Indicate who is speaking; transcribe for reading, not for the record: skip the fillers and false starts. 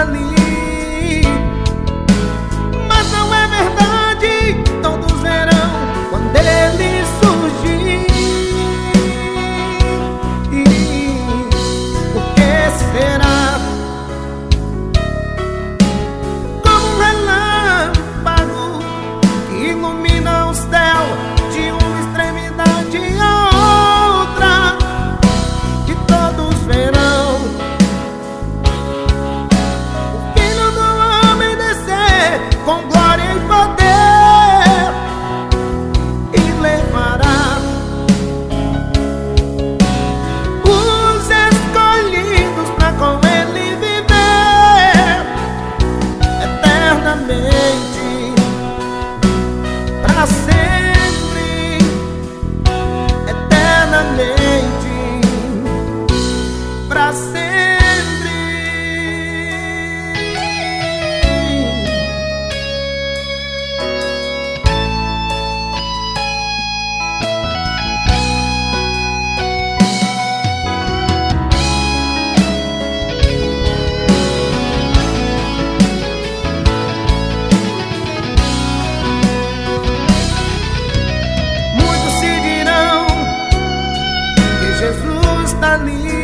Speaker 1: ali. Mas não é verdade, todos verão quando ele surgir. O que será? Como um relâmpago que ilumina o céu de uma extremidade a outra, que todos verão o Filho do Homem descer com glória e poder, e levará os escolhidos pra com ele viver eternamente, pra sempre, eternamente, pra sempre. Muitos se dirão que Jesus está ali,